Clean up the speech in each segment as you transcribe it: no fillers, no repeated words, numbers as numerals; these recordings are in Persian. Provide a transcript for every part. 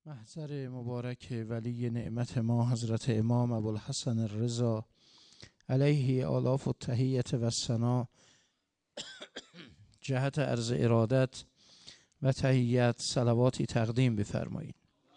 محضر مبارک ولی نعمت ما حضرت امام ابوالحسن الرضا علیه آلاف التحیت و الثنا جهت عرض ارادت و تحیت صلواتی تقدیم بفرمایید.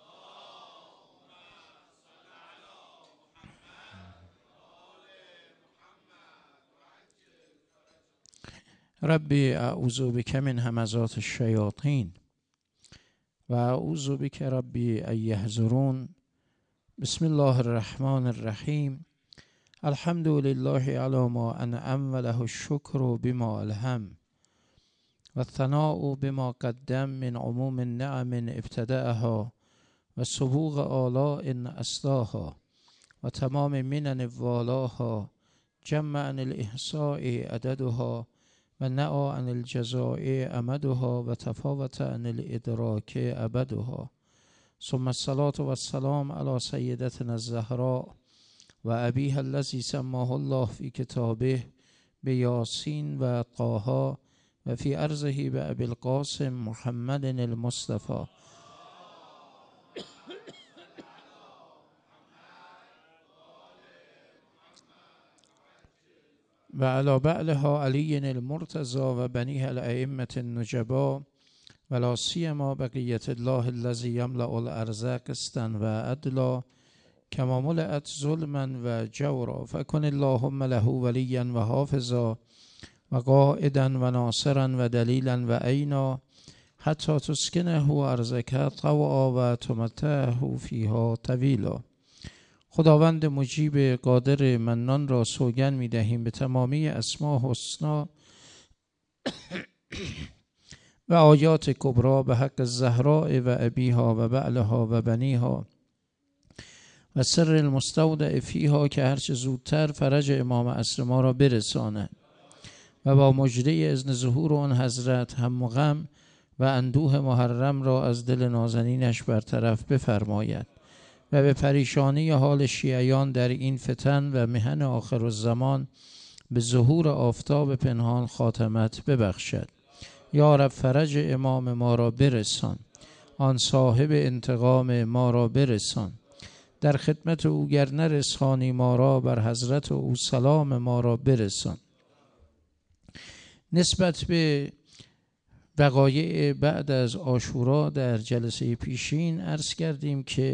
ربی اعوذ بک من همزات الشیاطین و اعوذ بک ربی ان یحضرون. بسم الله الرحمن الرحیم. الحمد لله علی ما انعم و له الشکر بما الهم و الثناء بما قدم من عموم النعم ابتدأها و سبوغ آلاء اسلاها و تمام منن والاها جمع عن الاحصاء عددها و نعا عن الجزاء امدها و تفاوت عن الادراک ابدها. ثم الصلاة و السلام علی سیدتنا الزهراء و ابیها الذی سماه الله فی کتابه بیاسین و طه و فی ارضه به ابی القاسم محمد المصطفى و علی بعلها علی المرتضی و بنیها الائمة النجبا و لا سیما بقیة الله الذی یملأ الارض قسطا و عدلا کما ملئت ظلما و جورا فکن اللهم له ولیا و حافظا و قائدا و ناصرا و دلیلا و عینا حتی تسکنه ارضک طوعا و تمتعه فیها طویلا. خداوند مجیب قادر منان را سوگند می دهیم به تمامی اسماء حسنا و آیات کبرا به حق الزهراء و ابیها و بعلها و بنیها و سر المستودع فیها که هرچه زودتر فرج امام عصر ما را برساند و با مژده اذن ظهور آن حضرت هم و غم و اندوه محرم را از دل نازنینش برطرف بفرماید و به پریشانی حال شیعیان در این فتن و محن آخر الزمان به ظهور آفتاب پنهان خاتمت ببخشد. یا رب فرج امام ما را برسان، آن صاحب انتقام ما را برسان. در خدمت او گر نرسانی ما را، بر حضرت او سلام ما را برسان. نسبت به وقایع بعد از عاشورا در جلسه پیشین عرض کردیم که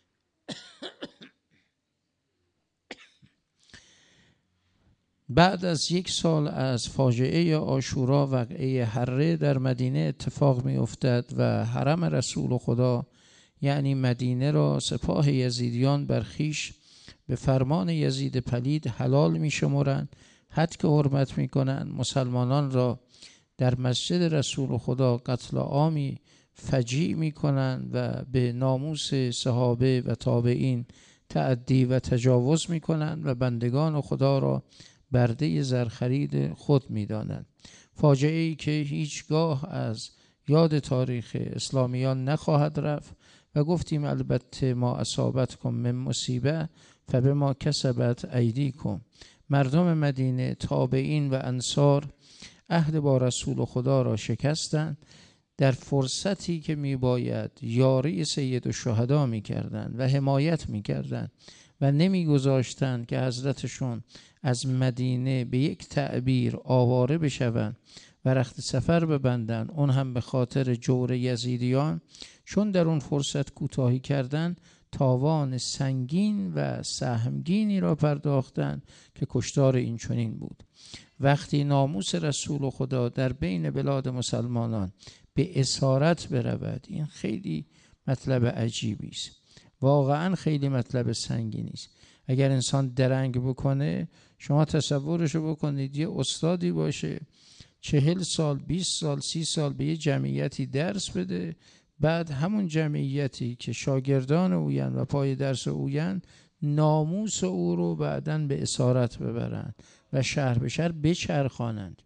بعد از 1 سال از فاجعه عاشورا واقعه حره در مدینه اتفاق می افتد و حرم رسول خدا یعنی مدینه را سپاه یزیدیان بر خویش به فرمان یزید پلید حلال می شمرند، حد که حرمت می کنند. مسلمانان را در مسجد رسول خدا قتل عامی فجیع می کنند و به ناموس صحابه و تابعین تعدی و تجاوز می کنند و بندگان خدا را برده زرخرید خود می دانند. فاجعه ای که هیچگاه از یاد تاریخ اسلامیان نخواهد رفت و گفتیم البته ما اصابتکم من مصیبه فبما کسبت ایدیکم. مردم مدینه تابعین و انصار عهد با رسول خدا را شکستند. در فرصتی که می باید یاری سید الشهدا می کردند و حمایت می کردند و نمی گذاشتند که حضرتشون از مدینه به یک تعبیر آواره بشوند و رخت سفر ببندند، اون هم به خاطر جور یزیدیان، چون در اون فرصت کوتاهی کردن تاوان سنگین و سهمگینی را پرداختند که کشتار این چنین بود. وقتی ناموس رسول خدا در بین بلاد مسلمانان به اسارت برود، این خیلی مطلب عجیبی است، واقعا خیلی مطلب سنگینی است. اگر انسان درنگ بکنه، شما تصورشو بکنید یه استادی باشه 40 سال 20 سال 30 سال به یه جمعیتی درس بده، بعد همون جمعیتی که شاگردان اوین و پای درس اوین ناموس او رو بعدن به اسارت ببرند و شهر به شهر بچرخانند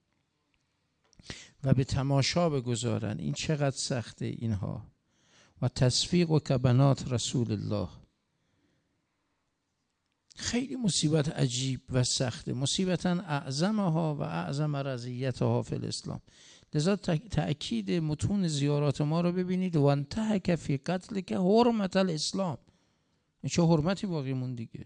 و به تماشا بگذارند. این چقدر سخته اینها. و تصفیق و کبنات رسول الله خیلی مصیبت عجیب و سخته. مصیبتا اعظمها و اعظم رضیتها فی الاسلام. لذا تأکید متون زیارات ما رو ببینید. و انتهک فی قتل که حرمت الاسلام، چه حرمتی باقی مون دیگه.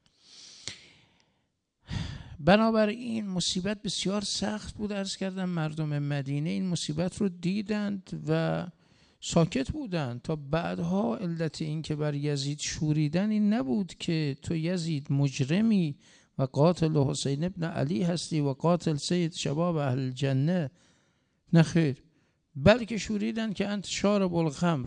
بنابراین مصیبت بسیار سخت بود. عرض کردم مردم مدینه این مصیبت رو دیدند و ساکت بودند تا بعدها. علت این که بر یزید شوریدن این نبود که تو یزید مجرمی و قاتل حسین ابن علی هستی و قاتل سید شباب اهل الجنه، نه خیر، بلکه شوریدن که انت شارب الخمر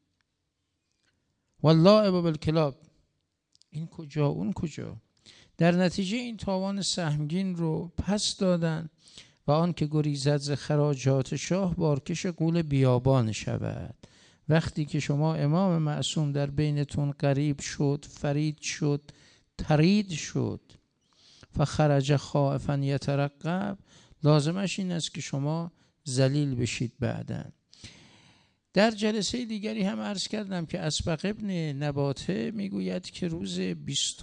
واللاعب بالکلاب. این کجا اون کجا. در نتیجه این تاوان سهمگین رو پس دادن و آن که گریزد ز خراجات شاه بارکش غول بیابان شود. وقتی که شما امام معصوم در بینتون غریب شد، فرید شد، ترید شد، فخرج خائفا یترقب، لازمش این است که شما ذلیل بشید. بعداً در جلسه دیگری هم عرض کردم که اسبق ابن نباته میگوید که روز 20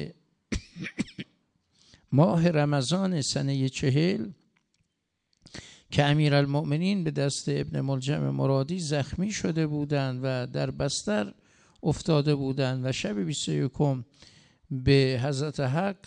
ماه رمضان سنه 40 که امیرالمؤمنین به دست ابن ملجم مرادی زخمی شده بودند و در بستر افتاده بودند و شب 21 به حضرت حق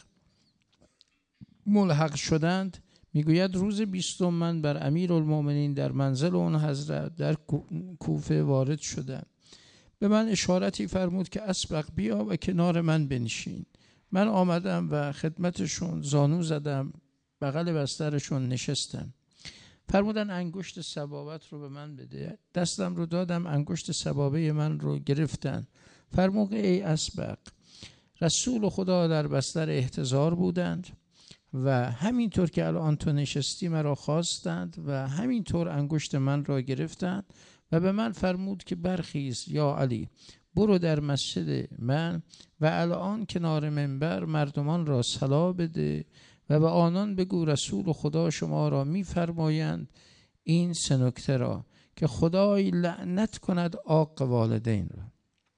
ملحق شدند، میگوید روز 20 من بر امیرالمؤمنین در منزل اون حضرت در کوفه وارد شدم. به من اشارتی فرمود که اسبق بیا و کنار من بنشین. من آمدم و خدمتشون زانو زدم، بغل بسترشون نشستم. فرمودن انگشت سبابت رو به من بده. دستم رو دادم، انگشت سبابه من رو گرفتن. فرمود ای اسبق، رسول خدا در بستر احتضار بودند و همینطور که الان تو نشستی مرا خواستند و همینطور انگشت من را گرفتند و به من فرمود که برخیز یا علی، برو در مسجد من و الان کنار منبر مردمان را صلا بده و به آنان بگو رسول خدا شما را می‌فرمایند این سه نکته را که خدای لعنت کند عاق والدین را،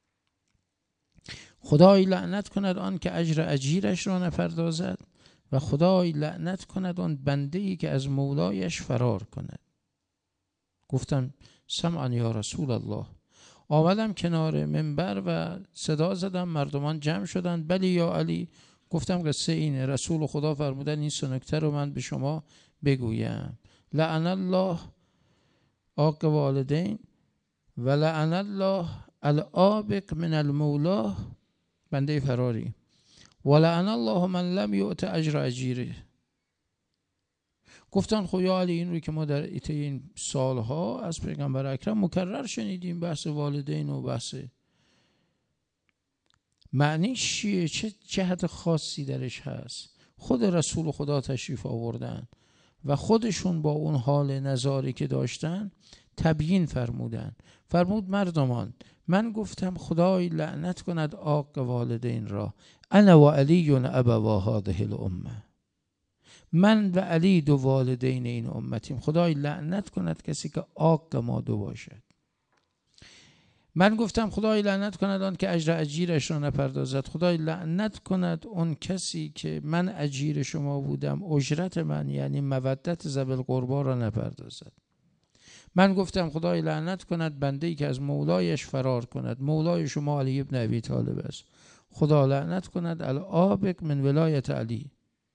خدای لعنت کند آن که اجر اجیرش را نپردازد و خدای لعنت کند آن بنده‌ای که از مولایش فرار کند. گفتم سمعا یا رسول الله. آمدم کنار منبر و صدا زدم، مردمان جمع شدند. بلی یا علی. گفتم قصه اینه، رسول خدا فرمودن این سه نکته رو من به شما بگویم. لعن الله عاق والدین و لعن الله العابق من المولا، بنده فراری، و لعن الله من لم یؤت اجر اجیره. گفتن خب یا علی این رو که ما در این سالها از پیغمبر اکرم مکرر شنیدیم، بحث والدین و بحث معنیش چیه، چه جهت خاصی درش هست. خود رسول خدا تشریف آوردن و خودشون با اون حال نزاری که داشتن تبیین فرمودن. فرمود مردمان، من گفتم خدای لعنت کند عاق والدین را، انا و علی ابوا هذه الامه، من و علی دو والدین این امتیم، خدای لعنت کند کسی که عاق ما دو باشد. من گفتم خدای لعنت کند آن که اجر اجیرش را نپردازد، خدای لعنت کند اون کسی که من اجیر شما بودم اجرت من یعنی مودت ذوی القربی را نپردازد. من گفتم خدای لعنت کند بنده‌ای که از مولایش فرار کند، مولای شما علی ابن ابی طالب است، خدا لعنت کند العابق من ولایت علی.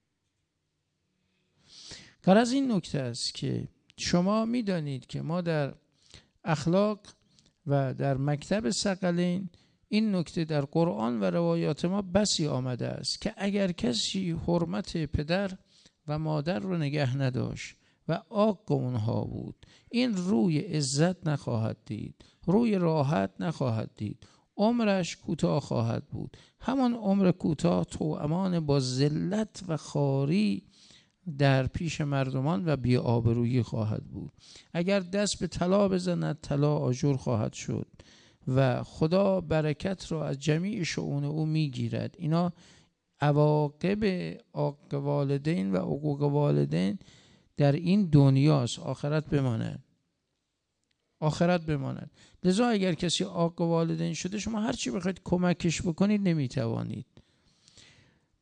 غرض این نکته است که شما میدانید که ما در اخلاق و در مکتب ثقلین این نکته در قرآن و روایات ما بسی آمده است که اگر کسی حرمت پدر و مادر رو نگه نداشت و عاق اونها بود، این روی عزت نخواهد دید، روی راحت نخواهد دید، عمرش کوتاه خواهد بود. همان عمر کوتاه توامان با ذلت و خواری در پیش مردمان و بی‌آبرویی خواهد بود. اگر دست به طلا بزند طلا آجر خواهد شد و خدا برکت را از جمیع شؤون او میگیرد. اینا عواقب عاق والدین و عقوق والدین در این دنیاست، آخرت بماند، آخرت بماند. لذا اگر کسی عاق والدین شده شما هر چی بخواید کمکش بکنید نمیتوانید.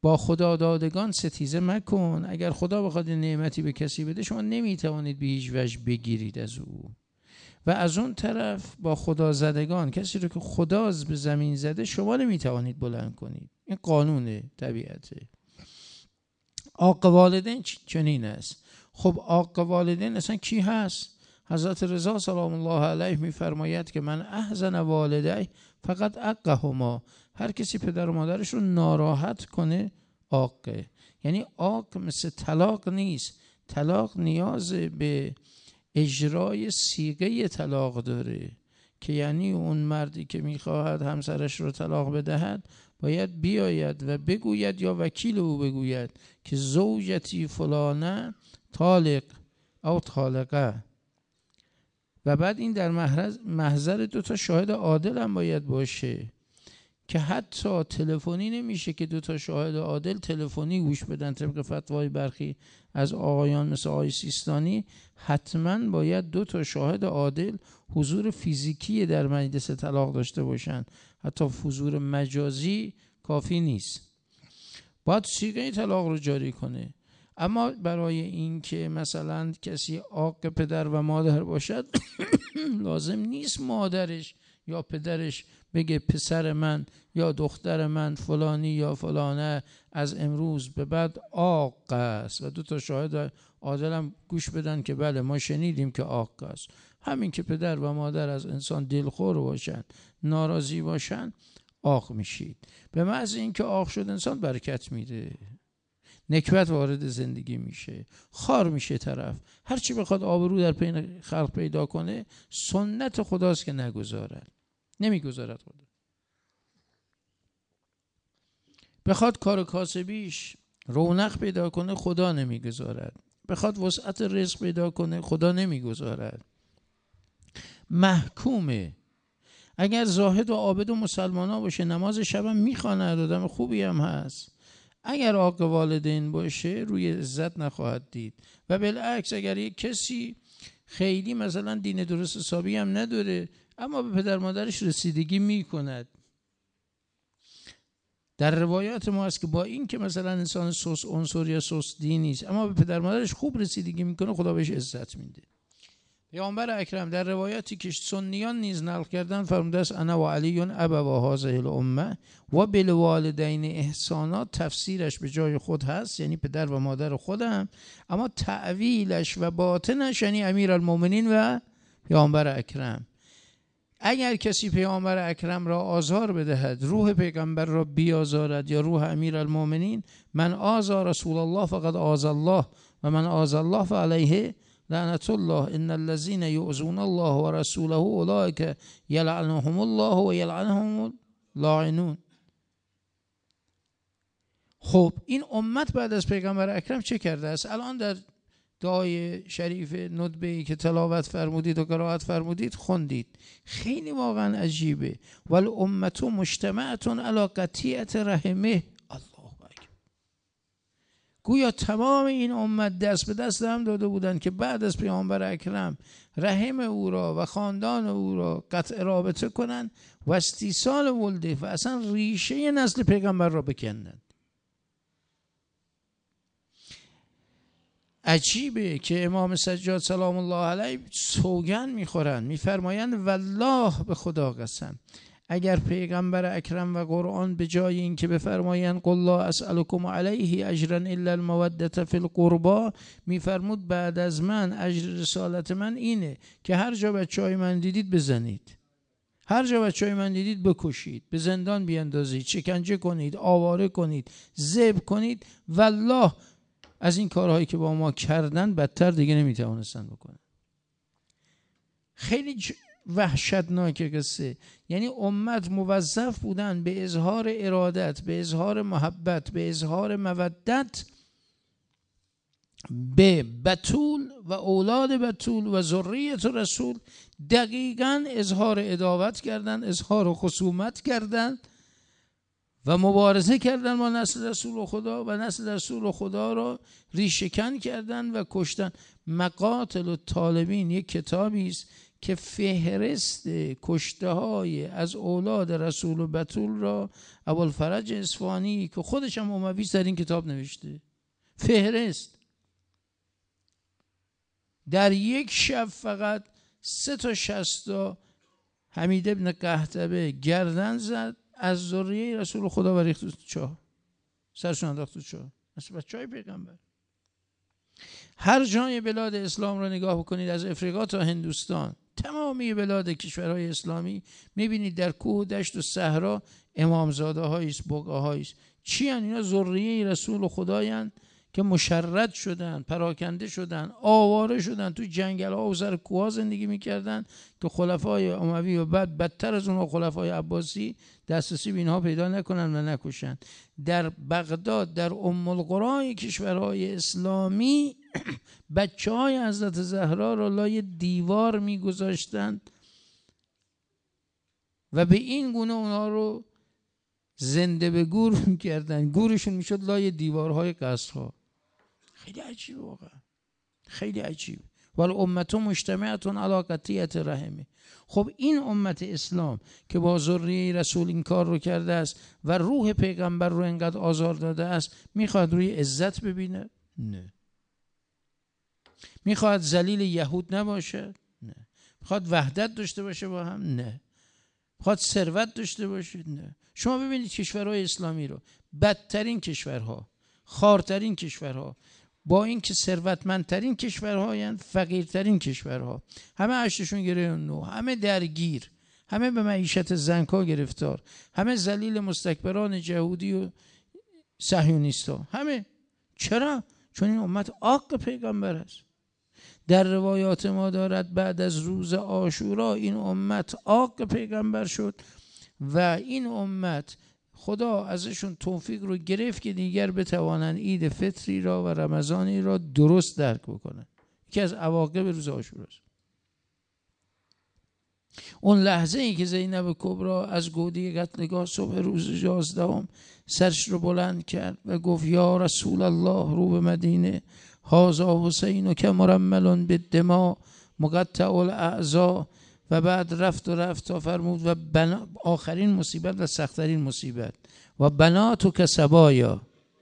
با خدا دادگان ستیزه مکن. اگر خدا بخواد نعمتی به کسی بده شما نمیتوانید به هیچ وجه بگیرید از او. و از اون طرف با خدا زدگان، کسی رو که خدا به زمین زده شما نمیتوانید بلند کنید. این قانون طبیعته. عاق والدین چنین است. خب عاق والدین اصلا کی هست؟ حضرت رضا سلام الله علیه میفرماید که من احزن والدی فقط عقهما، هر کسی پدر و مادرش رو ناراحت کنه عاقه. یعنی عاق مثل طلاق نیست. طلاق نیاز به اجرای صیغه طلاق داره که یعنی اون مردی که میخواهد همسرش رو طلاق بدهد باید بیاید و بگوید یا وکیل او بگوید که زوجتی فلانه طالق او طالقه، و بعد این در محضر 2 شاهد عادل هم باید باشه که حتی تلفنی نمیشه که 2 شاهد عادل تلفنی گوش بدن. طبق فتوای برخی از آقایان مثل آقای سیستانی حتما باید 2 شاهد عادل حضور فیزیکی در مجلس طلاق داشته باشن، حتی حضور مجازی کافی نیست. باید صیغه طلاق رو جاری کنه. اما برای این که مثلا کسی عاق پدر و مادر باشد لازم نیست مادرش یا پدرش بگه پسر من یا دختر من فلانی یا فلانه از امروز به بعد عاق است و 2 شاهد عادل هم گوش بدن که بله ما شنیدیم که عاق است. همین که پدر و مادر از انسان دلخور باشن، ناراضی باشن، عاق میشید. به محض اینکه عاق شد انسان برکت میده، نکبت وارد زندگی میشه، خار میشه طرف. هرچی بخواد آبرو در بین خلق پیدا کنه سنت خداست که نگذارد، نمیگذارد خدا. بخواد کار کاسبیش رونق پیدا کنه خدا نمیگذارد، بخواد وسعت رزق پیدا کنه خدا نمیگذارد. محکومه. اگر زاهد و عابد و مسلمان باشه نماز شبم میخواند، آدم خوبی هم هست، اگر عاق والدین باشه روی عزت نخواهد دید. و بالعکس اگر یک کسی خیلی مثلا دین درست حسابی هم نداره اما به پدر مادرش رسیدگی میکند، در روایات ما هست که با این که مثلا انسان سوس عنصر یا سوس دین نیست اما به پدر مادرش خوب رسیدگی میکنه خدا بهش عزت میده. پیامبر اکرم در روایاتی که سنیان نیز نقل کردن فرموده است انا و علی ابوا هذه الامه و بالوالدین احسانا. تفسیرش به جای خود هست یعنی پدر و مادر خودم، اما تعویلش و باطنش یعنی امیرالمومنین و پیامبر اکرم. اگر کسی پیامبر اکرم را آزار بدهد، روح پیغمبر را بیازارد یا روح امیرالمومنین، من آزار رسول الله فقد آزا الله و من آزا الله فعلیه لعنت الله ان الذين يؤذون الله ورسوله اولئك يلعنهم الله و یلعنهم اللاعنون. خب این امت بعد از پیغمبر اکرم چه کرده است؟ الان در دعای شریف ندبه‌ای که تلاوت فرمودید و قرائت فرمودید خوندید، خیلی واقعا عجیبه. والامه مجتمعه علی قطیعه رحمه. گویا تمام این امت دست به دست هم داده بودند که بعد از پیامبر اکرم رحم او را و خاندان او را قطع رابطه کنند و استیصال ولده و اصلا ریشه نسل پیغمبر را بکنند. عجیبه که امام سجاد سلام الله علیه سوگند میخورند، میفرمایند والله به خدا قسم اگر پیغمبر اکرم و قرآن به جای این که بفرمایند قل لا اسألکم علیه اجرا الا المودة فی القربا، میفرمود بعد از من اجر رسالت من اینه که هر جا بچهای من دیدید بزنید، هر جا بچهای من دیدید بکشید، به زندان بیاندازید، شکنجه کنید، آواره کنید، ذبح کنید. والله از این کارهایی که با ما کردن بدتر دیگه نمیتوانستن بکنن. خیلی وحشتناکه قصه. یعنی امت موظف بودن به اظهار ارادت، به اظهار محبت، به اظهار مودت به بتول و اولاد بتول و ذریت رسول. دقیقاً اظهار عداوت کردن، اظهار خصومت کردن و مبارزه کردن با نسل رسول خدا و نسل رسول خدا را ریشه‌کن کردن و کشتن. مقاتل الطالبین یک کتابی است که فهرست کشته های از اولاد رسول و بتول را ابوالفرج اصفهانی که خودش هم اموی در این کتاب نوشته، فهرست در یک شب فقط 3 تا 60 حمید ابن قحطبه گردن زد، از ذریه رسول خدا و ریخت تو چاه، سرشون انداخت تو چاه، مثل بچه‌های پیغمبر. هر جای بلاد اسلام رو نگاه بکنید، از افریقا تا هندوستان، تمامی بلاد کشورهای اسلامی میبینید در کوه و دشت و صحرا امامزاده هاییست، بقعه هاییست. چی هن؟ اینا ذریه رسول خدایند که مشرد شدن، پراکنده شدن، آواره شدن، تو جنگل ها و سر کوه زندگی میکردن که خلفای اموی و بعد بدتر از اونها خلفای عباسی دسترسی به اینها پیدا نکنن و نکشن. در بغداد، در ام القرای کشورهای اسلامی بچه های حضرت زهرا را لای دیوار میگذاشتند و به این گونه اونها رو زنده به گور میکردن، گورشون میشد لای دیوارهای قصرها. خیلی عجیب، واقعا خیلی عجیب. ولی امت مجتمعتون علی قطیعة رحمه. خب این امت اسلام که با ذریه رسول این کار رو کرده است و روح پیغمبر رو انقدر آزار داده است، میخواد روی عزت ببینه؟ نه. میخواد ذلیل یهود نباشه؟ نه. میخواد وحدت داشته باشه با هم؟ نه. میخواد ثروت داشته باشه؟ نه. شما ببینید کشورهای اسلامی رو، بدترین کشورها، خارترین کشورها، با اینکه ثروتمندترین کشورهایند، فقیرترین کشورها، همه عشتشون گرفته، همه درگیر، همه به معیشت زنکا گرفتار، همه ذلیل مستکبران جهودی و صهیونیستا، همه. چرا؟ چون این امت عاق پیغمبر است. در روایات ما دارد بعد از روز عاشورا این امت عاق پیغمبر شد و این امت خدا ازشون توفیق رو گرفت که دیگر بتوانند عید فطری را و رمضانی را درست درک بکنن. یکی از عواقب روز عاشورا است. اون لحظه ای که زینب کبرا از گودی قتلگاه صبح روز 11 سرش رو بلند کرد و گفت یا رسول الله، رو به مدینه، هذا حسین که مرمل بالدماء مقطع الاعضاء. و بعد رفت تا فرمود و آخرین مصیبت و سخت‌ترین مصیبت، و بناتک صبایا.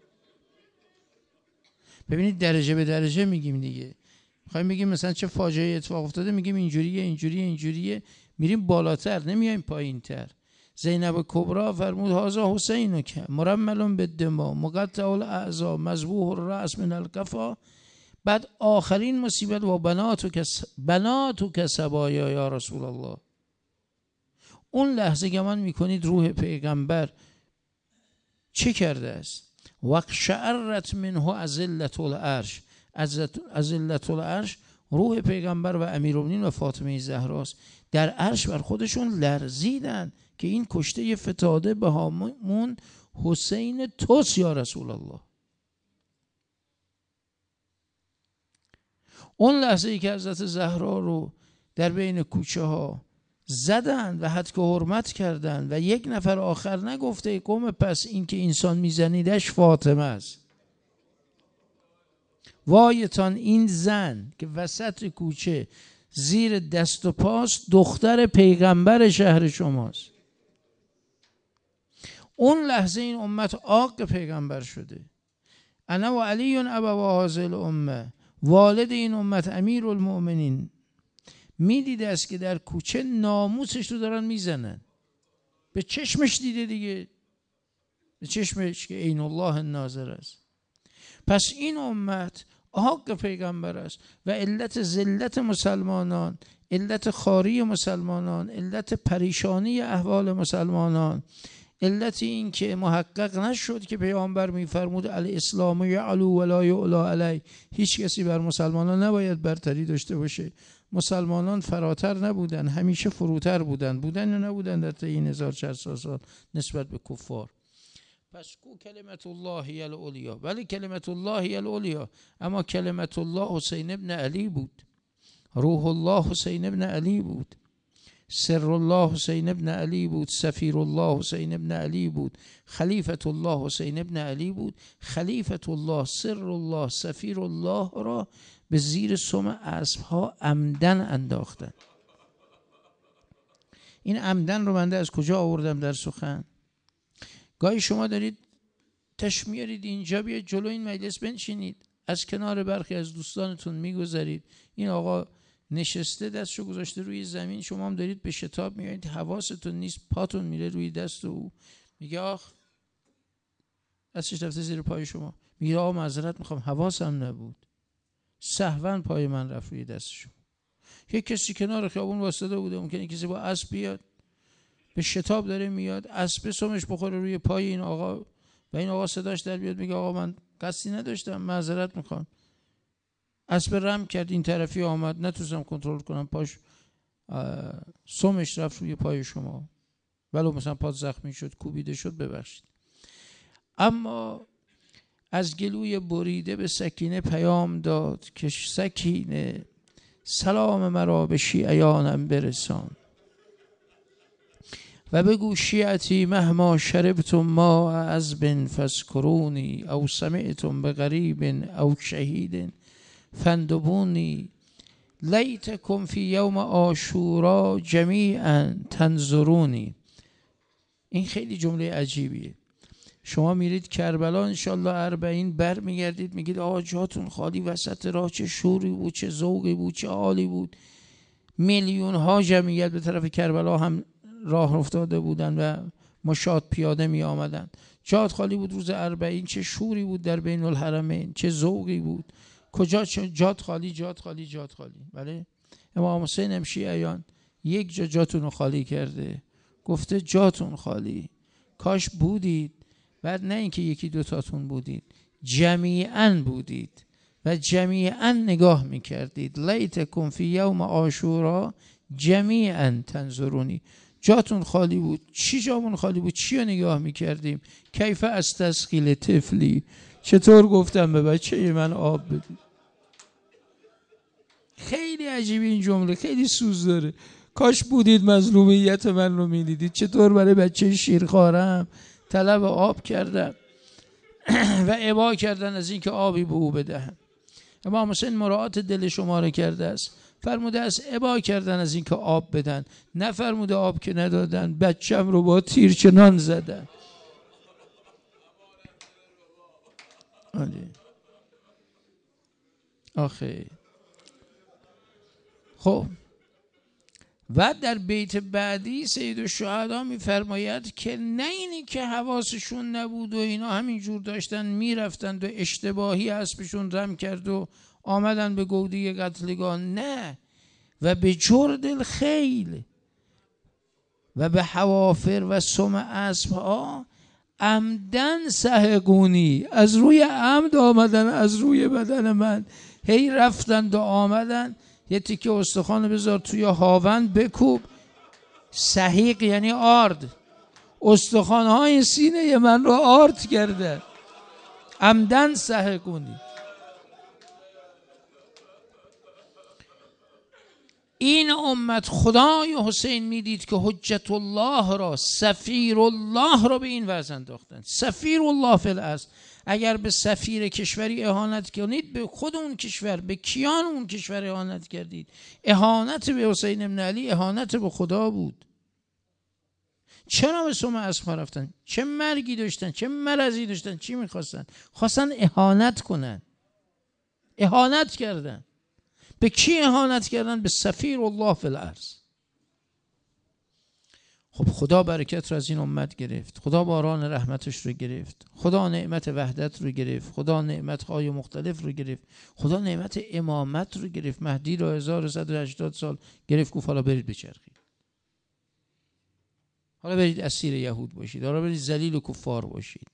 ببینید درجه به درجه میگیم دیگه. میخوایم بگیم مثلا چه فاجعه اتفاق افتاده، میگیم اینجوریه، میریم بالاتر، نمیایم پایینتر. زینب کبرا فرمود هذا حسین که مرمل بالدماء مقطع الاعضاء مذبوح الراس من القفا. بعد آخرین مصیبت و بناتک صبایا یا رسول الله. اون لحظه گمان میکنید روح پیغمبر چه کرده است؟ وقشعرت منه ازلت العرش. ازلت العرش روح پیغمبر و امیرالمومنین و فاطمه زهراست. در عرش بر خودشون لرزیدن که این کشته فتاده به هامون حسین توست یا رسول الله. اون لحظه ای که حضرت زهرا رو در بین کوچه ها زدن و حد که حرمت کردن و یک نفر آخر نگفته قوم پس این که انسان میزنیدش فاطمه است. وایتان این زن که وسط کوچه زیر دست و پاست دختر پیغمبر شهر شماست. اون لحظه این امت عاق پیغمبر شده. انا و علی ابوا هذه الامه. والد این امت امیرالمؤمنین میدیده است که در کوچه ناموسش رو دارن میزنن. به چشمش دیده دیگه، به چشمش که عین الله ناظر است. پس این امت حق پیغمبر است و علت ذلت مسلمانان، علت خواری مسلمانان، علت پریشانی احوال مسلمانان، علت این که محقق نشد که پیامبر میفرمود الاسلام یعلو ولا یعلا علی. هیچ کسی بر مسلمانان نباید برتری داشته باشه. مسلمانان فراتر نبودن، همیشه فروتر بودن یا نبودن در طی این 1400 سال نسبت به کفار. پس کو کلمت الله هی العلیا. ولی کلمت الله هی العلیا، اما کلمت الله حسین ابن علی بود، روح الله حسین ابن علی بود، سر الله حسین ابن علی بود، سفیر الله حسین ابن علی بود، خلیفت الله حسین ابن علی بود. خلیفت الله، سر الله، سفیر الله را به زیر سم اسبها عمدن انداختن. این عمدن رو بنده از کجا آوردم در سخن؟ گاهی شما دارید تش میارید اینجا، بیاید جلو این مجلس بنشینید، از کنار برخی از دوستانتون میگذارید، این آقا نشسته دستشو گذاشته روی زمین، شما هم دارید به شتاب میایید، حواستون نیست، پاتون میره روی دست او، میگه آخ دستش رفته زیر پای شما، میگه آقا معذرت میخوام حواسم نبود، سهواً پای من رفت روی دست شما. یک کسی کنار خیابون واسطه بوده، ممکنه کسی با اسب بیاد، به شتاب داره میاد، اسب سمش بخوره روی پای این آقا و این آقا صداش در بیاد، میگه آقا من قصدی نداشتم، معذرت میخوام. اسب رم کرد این طرفی آمد، نتونستم کنترل کنم، پاش سمش رفت روی پای شما، ولو مثلا پات زخمی شد، کوبیده شد، ببخشید. اما از گلوی بریده به سکینه پیام داد که سکینه سلام مرا به شیعیانم برسان و بگو شیعتی مهما شربتم ما عذب فاذکرونی او سمعتم به غریب او شهید فاندبونی لیتکم فی یوم عاشورا جمیعا تنظرونی. این خیلی جمله عجیبیه. شما میرید کربلا انشالله 40 بر میگردید، میگید آقا جاتون خالی وسط راه، چه شوری بود، چه ذوقی بود، چه عالی بود. میلیون ها جمعیت به طرف کربلا هم راه افتاده بودن و مشاط پیاده می آمدن، جات خالی بود روز 40، چه شوری بود در بین الحرمین، چه ذوقی بود. کجا جات خالی، جات خالی، جات خالی. بله امام حسین هم شیعیان یک جا جاتون خالی کرده، گفته جاتون خالی، کاش بودید. بعد نه اینکه یکی دوتاتون بودید، جمیعاً بودید و جمیعاً نگاه میکردید. لیتکم فی یوم عاشورا جمیعاً تنظرونی. جاتون خالی بود. چی جامون خالی بود؟ چی رو نگاه میکردیم؟ کیف استسقیل طفلی، چطور گفتم به بچه من آب بدید. خیلی عجیبی این جمله، خیلی سوز داره. کاش بودید مظلومیت من رو میدیدید، چطور برای بچه شیرخوارم طلب آب کردن و ابا کردن از اینکه آبی به او بدهن. امام حسین مراعات دل شما را کرده است، فرموده است ابا کردن از اینکه آب بدن، نفرموده آب که ندادن بچم رو با تیرچنان زدن. آخه خب و در بیت بعدی سید الشهدا میفرماید که نه اینی که حواسشون نبود و اینا همینجور داشتن میرفتند و اشتباهی اسبشون رم کرد و آمدن به گودی قتلگان، نه، و به جرد الخیل و به حوافر و سم اسبها عمدن سحقونی، از روی عمد آمدن، از روی بدن من هی رفتند و آمدن. یه تیکه استخوان بذار توی هاون بکوب، سحیق یعنی آرد، استخوانهای سینه من رو آرد کرده. عمدن سحقونی. این امت خدای حسین میدید که حجت الله را، سفیر الله را به این وضع انداختن. سفیر الله فی الارض. اگر به سفیر کشوری اهانت کنید، به خود اون کشور، به کیان اون کشور اهانت کردید. اهانت به حسین بن علی اهانت به خدا بود. چرا به سم اسب رفتن؟ چه مرگی داشتن؟ چه مرضی داشتن؟ چی میخواستن؟ خواستن اهانت کنن. اهانت کردن. به کی اهانت کردن؟ به سفیر الله فی الارض. خب خدا برکت رو از این امت گرفت، خدا باران رحمتش رو گرفت، خدا نعمت وحدت رو گرفت، خدا نعمت‌های مختلف رو گرفت، خدا نعمت امامت رو گرفت. مهدی رو 1180 سال گرفت، گفت حالا برید بچرخید، حالا برید اسیر یهود باشید، حالا برید ذلیل و کفار باشید.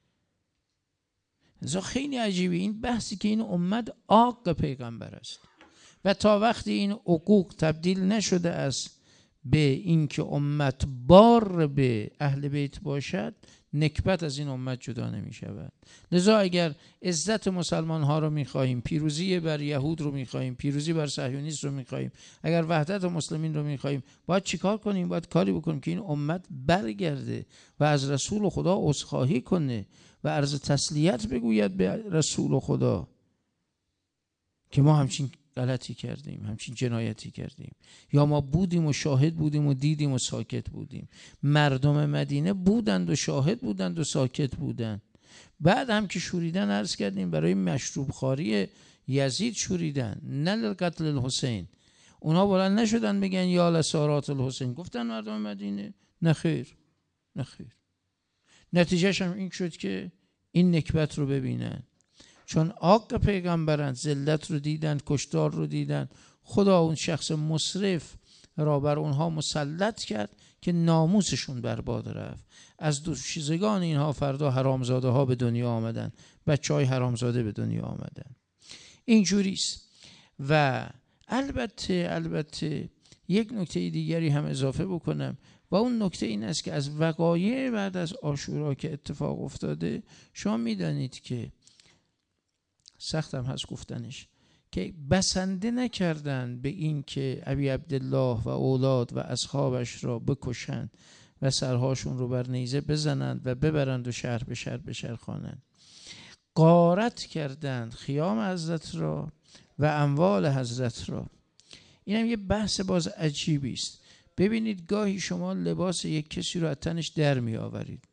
لذا خیلی عجیبه این بحثی که این امت عاق پیغمبر است و تا وقتی این عقوق تبدیل نشده است به اینکه امت بار به اهل بیت باشد، نکبت از این امت جدا نمی شود. لذا اگر عزت مسلمان ها رو می خواهیم، پیروزی بر یهود رو می خواهیم، پیروزی بر صهیونیست رو می خواهیم، اگر وحدت مسلمین رو می خواهیم، باید چیکار کنیم؟ باید کاری بکنیم که این امت برگرده و از رسول خدا عذرخواهی کنه و عرض تسلیت بگوید به رسول خدا که ما همچین غلطی کردیم، همچین جنایتی کردیم، یا ما بودیم و شاهد بودیم و دیدیم و ساکت بودیم. مردم مدینه بودند و شاهد بودند و ساکت بودند. بعد هم که شوریدن، عرض کردیم برای مشروب خواری یزید شوریدن، نه لقتل الحسین. اونا بلند نشدن بگن یا لسارات الحسین، گفتن مردم مدینه نه خیر، نه خیر. نتیجهش هم این شد که این نکبت رو ببینن، چون آق پیغمبرند، ذلت رو دیدن، کشتار رو دیدن. خدا اون شخص مسرف را بر اونها مسلط کرد که ناموسشون برباد رفت. از دوشیزگان اینها فردا حرامزاده ها به دنیا آمدن، بچه های حرامزاده به دنیا آمدن. اینجوریست. و البته یک نکته دیگری هم اضافه بکنم، و اون نکته این است که از وقایع بعد از عاشورا که اتفاق افتاده، شما میدانید که سختم هست گفتنش، که بسنده نکردن به این که ابی عبدالله و اولاد و اصحابش را بکشند و سرهاشون رو بر نیزه بزنند و ببرند و شهر به شهر بچرخانند. غارت کردند خیام حضرت را و اموال حضرت را. این هم یه بحث باز عجیبی است. ببینید گاهی شما لباس یک کسی رو از تنش در می آورید،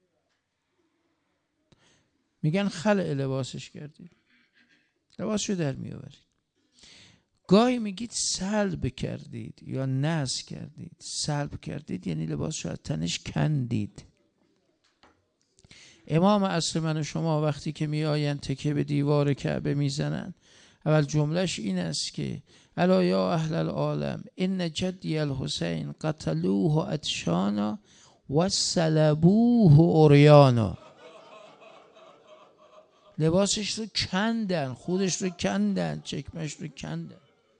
میگن خلع لباسش کردید، لباسش رو در می آورید. گاهی میگید سلب کردید یا نزع کردید. سلب کردید یعنی لباسش رو از تنش کندید. امام عصر من و شما وقتی که می آیند تکه به دیوار کعبه می زنند، اول جملهش این است که الا یا اهل العالم ان جدی الحسین قتلوه اتشانا و صلبوه عریانا. لباسش رو کندن، خودش رو کندن، چکمش رو کندن.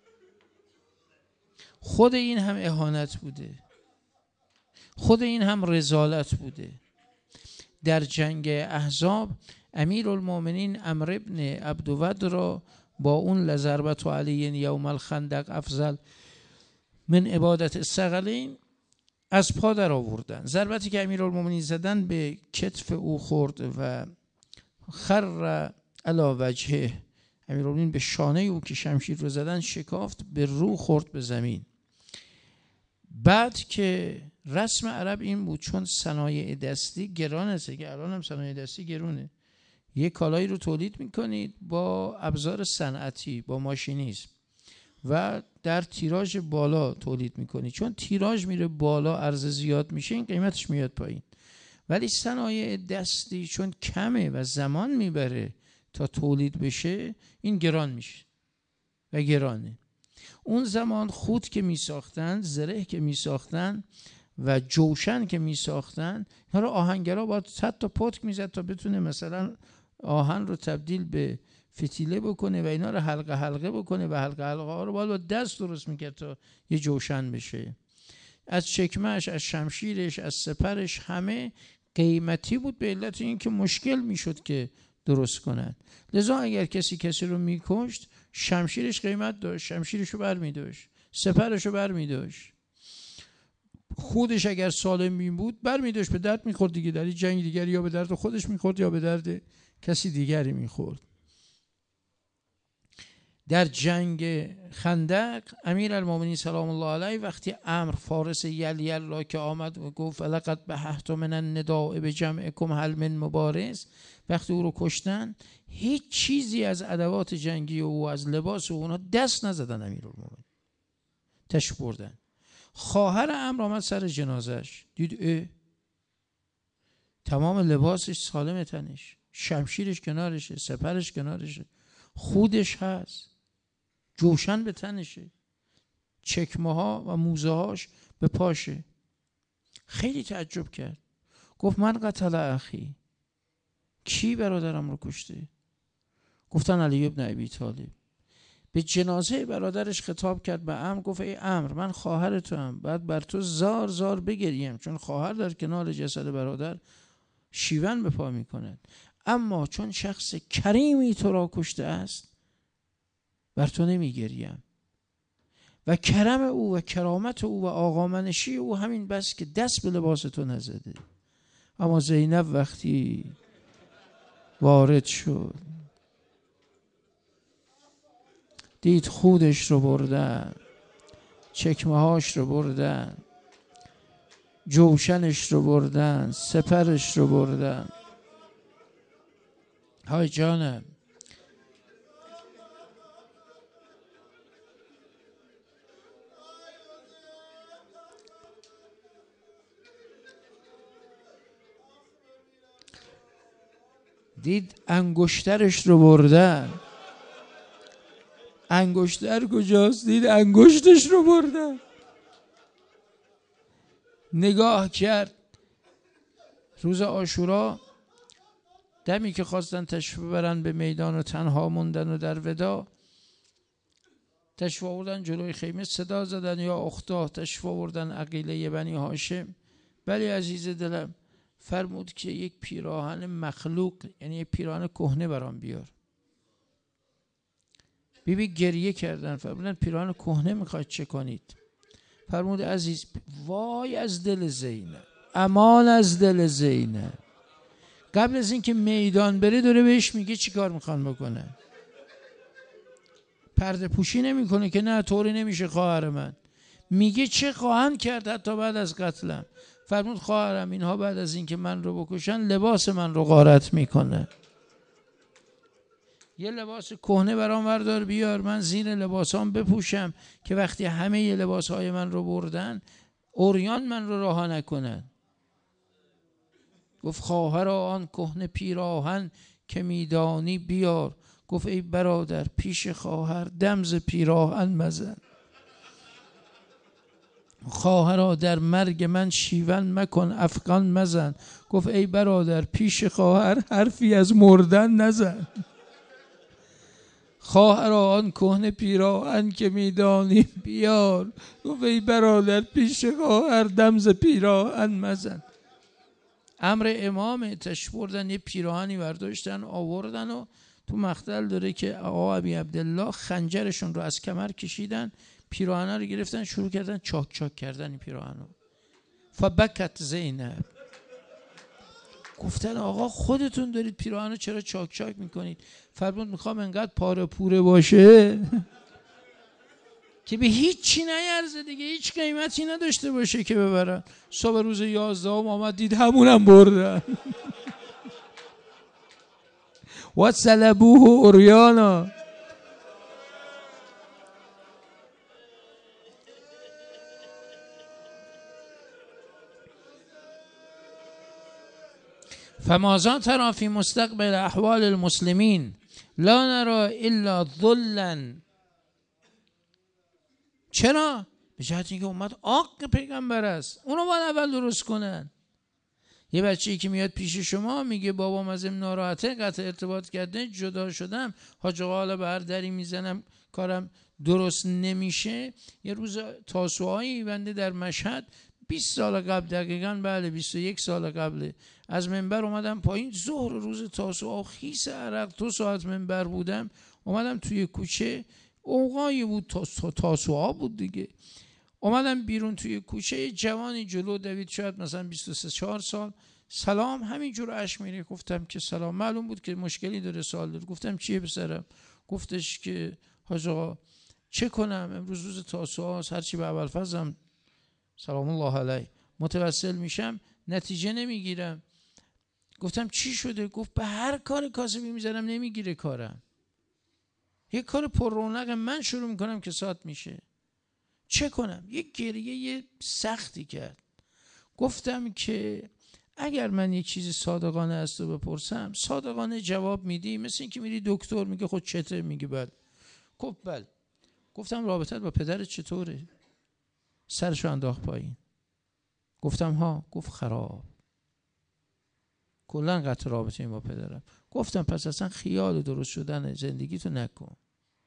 خود این هم اهانت بوده، خود این هم رذالت بوده. در جنگ احزاب امیرالمومنین عمرو ابن عبدود را با اون لضربت علی یوم الخندق افضل من عبادت الثقلین از پا در آوردن. ضربتی که امیرالمومنین زدن به کتف او خورد و خر علی وجهه. امیرالمومنین به شانه او که شمشیر رو زدن شکافت، به رو خورد به زمین. بعد که رسم عرب این بود، چون صنایع دستی گران است، که الان هم صنایع دستی گرونه، یک کالایی رو تولید میکنید با ابزار صنعتی، با ماشینیسم و در تیراژ بالا تولید میکنید. چون تیراژ میره بالا، عرضه زیاد میشه، این قیمتش میاد پایین. ولی صنایع دستی چون کمه و زمان میبره تا تولید بشه، این گران میشه و گرانه. اون زمان خود که می ساختن، زره که می ساختن و جوشن که می ساختن، اینا رو آهنگرا باید 100 تا پتک می زد تا بتونه مثلا آهن رو تبدیل به فتیله بکنه و اینا رو حلقه حلقه بکنه و حلقه حلقه ها رو باید با دست درست میکرد تا یه جوشن بشه. از چکمش، از شمشیرش، از سپرش، همه قیمتی بود به علت این که مشکل میشد که درست کنن. لذا اگر کسی رو میکشت، شمشیرش قیمت داشت، شمشیرشو بر میداشت، سپرشو بر میداشت. خودش اگر سالم بود بر میداشت، به درد میخورد دیگه. در این جنگ دیگری یا به درد خودش میخورد یا به درد کسی دیگری میخورد. در جنگ خندق امیرالمومنین سلام الله علیه وقتی عمرو فارس یلیلا که آمد و گفت لقد بحثت من النداء بجمعکم هل من مبارز، وقتی او رو کشتن، هیچ چیزی از ادوات جنگی او، از لباس او، اونا دست نزدن. امیرالمومنین تش بردن. خواهر عمرو آمد سر جنازش، دید تمام لباسش سالم تنش، شمشیرش کنارشه، سپرش کنارشه، خودش هست، جوشن به تنشه، چکمه ها و موزه هاش به پاشه. خیلی تعجب کرد، گفت من قتل اخی، کی برادرم رو کشته؟ گفتن علی ابن ابی طالب. به جنازه برادرش خطاب کرد به عمرو، گفت ای عمرو، من خواهر تو هم، بعد بر تو زار زار بگریم، چون خواهر در کنار جسد برادر شیون به پا می کند، اما چون شخص کریمی تو را کشته است بر تو نمی گریم. و کرم او و کرامت او و آقامنشی او همین بس که دست به لباس تو نزده. اما زینب وقتی وارد شد دید خودش رو بردن، چکمه هاش رو بردن، جوشنش رو بردن، سپرش رو بردن. های جانم، دید انگشترش رو بردن. انگشتر کجاست؟ دید انگشتش رو بردن. نگاه کرد روز عاشورا، دمی که خواستن تشریف ببرن به میدان و تنها موندن و در ودا تشریف آوردن جلوی خیمه، صدا زدن یا اختا، تشریف آوردن عقیله بنی هاشم. ولی عزیز دلم فرمود که یک پیراهن مخلوق، یعنی یک پیراهن کهنه برام بیار. بیبی گریه کردن، فرمودن پیراهن کهنه میخواید چه کنید؟ فرمود عزیز، وای از دل زینب، امان از دل زینب. قبل از اینکه میدان بره داره بهش میگه چی کار میخوان بکنه. پرده پوشی نمیکنه که نه طوری نمیشه خواهر من. میگه چه خواهند کرد حتی بعد از قتلم. فرمود خواهرم اینها بعد از اینکه من رو بکشن لباس من رو غارت میکنه. یه لباس کهنه برام وردار بیار، من زیر لباسام بپوشم که وقتی همه ی لباسهای من رو بردن عریان من رو رها نکنن. گفت خواهر آن کهنه پیراهن که میدانی بیار. گفت ای برادر پیش خواهر دمز پیراهن مزن. خواهرا در مرگ من شیون مکن افغان مزن. گفت ای برادر پیش خواهر حرفی از مردن نزن. خواهرا آن کهنه پیراهن که میدانی بیار. گفت ای برادر پیش خواهر دمز پیراهن مزن. امر امام تشریف بردن، یه پیراهنی برداشتن آوردن و تو مقتل داره که آقا ابی عبدالله خنجرشون رو از کمر کشیدن، پیراهن رو گرفتن شروع کردن چاک چاک کردن این پیراهن رو. فبکت زینب. گفتن آقا خودتون دارید پیراهن رو چرا چاک چاک میکنید؟ فرمود میخوام انقدر پاره پوره باشه که به هیچی نیرزه دیگه، هیچ قیمتی نداشته باشه که ببرن. صبح روز 11 آمد دید همونم بردن و صلبوه عریانا. فماذا ترى في مستقبل احوال المسلمین لا نرى الا ذلا. چرا؟ به جهت اینکه امت عاق پیغمبر است، اونو باید اول درست کنن. یه بچه‌ای که میاد پیش شما میگه بابام از این ناراحته، قطع ارتباط کرده، جدا شدم، حاج آقا حالا به هر دری میزنم کارم درست نمیشه. یه روز تاسوعایی بنده در مشهد 20 سال قبل، دقیقاً بله 21 سال قبل، از منبر اومدم پایین، ظهر روز تاسوعا، خیس عرق 2 ساعت منبر بودم، اومدم توی کوچه، اوقایی بود تاسوعا بود دیگه، اومدم بیرون توی کوچه، جوانی جلو دوید، شاید مثلا 23-4 سال، سلام، همینجور اشک میره. گفتم که سلام. معلوم بود که مشکلی داره، سوال داره. گفتم چیه پسرم؟ گفتش که حاج آقا چه کنم، امروز روز تاسوعا است، هرچی به ابوالفضلم سلام الله علیه متوسل میشم نتیجه نمیگیرم. گفتم چی شده؟ گفت به هر کار کاسبی میذارم نمیگیره کارم، یک کار پر رونق من شروع میکنم که ساعت میشه، چه کنم؟ یک گریه سختی کرد. گفتم که اگر من یک چیزی صادقانه است و بپرسم صادقانه جواب میدی، مثل این که میری دکتر میگه خود چته، میگه بله. گفت بله. گفتم رابطت با پدرت چطوره؟ سرشو انداخت پایین. گفتم ها. گفت خراب، کلا قطع رابطه این با پدرم. گفتم پس اصلا خیال درست شدن زندگی تو نکن،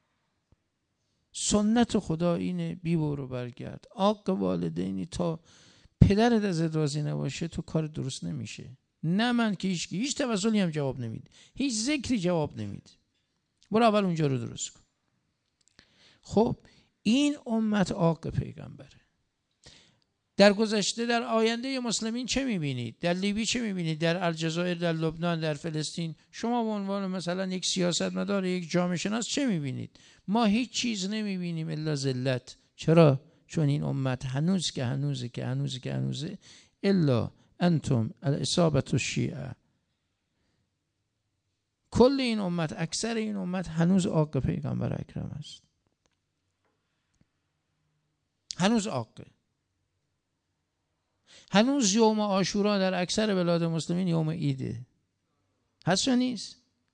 سنت خدا اینه، بی برو برگرد، عاق والدینی، تا پدرت ازت راضی نباشه تو کار درست نمیشه. نه من که هیچ توسلی هم جواب نمیده، هیچ ذکری جواب نمیده، برو اول اونجا رو درست کن. خب این امت عاق پیغمبره. در گذشته در آینده مسلمین چه میبینید؟ در لیبی چه میبینید؟ در الجزایر، در لبنان، در فلسطین؟ شما به عنوان مثلا یک سیاستمدار، یک جامعه شناس چه میبینید؟ ما هیچ چیز نمیبینیم الا ذلت. چرا؟ چون این امت هنوز که هنوزه الا انتم الاصابه الشیعه. کل این امت، اکثر این امت هنوز عاق پیغمبر اکرم است. هنوز عاقه. هنوز یوم عاشورا در اکثر بلاد مسلمین یوم عیده. هست یا نیست؟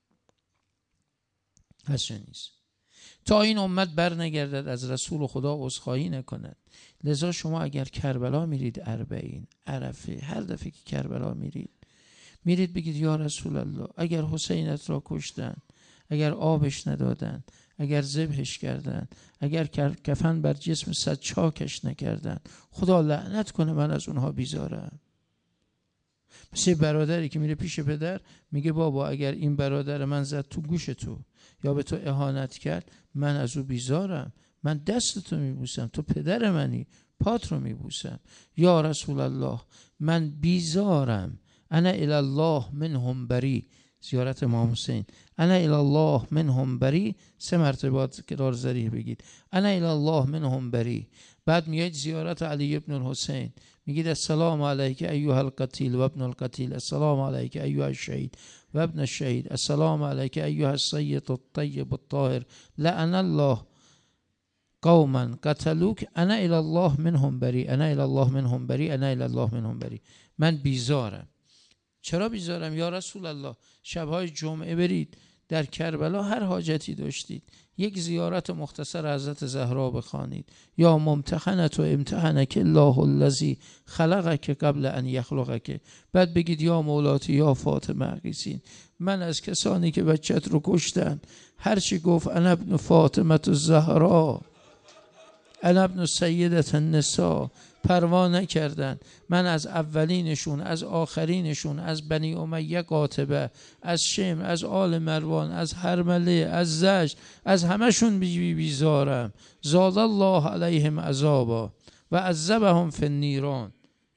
هست یا نیست؟ تا این امت بر نگردد از رسول خدا عذرخواهی نکند. لذا شما اگر کربلا میرید، اربعین، عرفه، هر دفعه که کربلا میرید بگید یا رسول الله، اگر حسینت را کشتن، اگر آبش ندادن، اگر ذبحش کردن، اگر کفن بر جسم صد چاکش نکردن، خدا لعنت کنه من از اونها بیزارم. مثل برادری که میره پیش پدر میگه بابا اگر این برادر من زد تو گوش تو یا به تو اهانت کرد، من از او بیزارم، من دست تو میبوسم، تو پدر منی، پات رو میبوسم. یا رسول الله من بیزارم، انا الی الله منهم بری. زیارت امام حسین، انا الی الله منهم بری، 3 مرتبه تکرار ذریح بگید، انا الی الله منهم بری. بعد میاد زیارت علی ابن الحسین، میگید السلام علیک ایها القتیل و ابن القتیل، السلام علیک ایها الشهید و ابن الشهید، السلام علیک ایها السید الطیب الطاهر، لعن الله قوما قتلوک، انا الی الله منهم بری، انا الی الله منهم بری، انا الی الله منهم بری. من بیزارم. چرا بیزارم؟ یا رسول الله شبهای جمعه برید در کربلا، هر حاجتی داشتید یک زیارت مختصر حضرت زهرا بخوانید، یا ممتحنت و امتحنک الله الذی خلقک قبل ان یخلقک. بعد بگید یا مولاتی یا فاطمه عقیسین، من از کسانی که بچت رو کشتن هرچی گفت انا ابن فاطمه الزهرا، انا ابن سیدة النساء، پروا نکردن. من از اولینشون، از آخرینشون، از بنی امیه قاطبه، از شم، از آل مروان، از هرمله، از زجر، از همشون بیزارم. زاد الله علیهم عذابا و عذبهم فی النیران.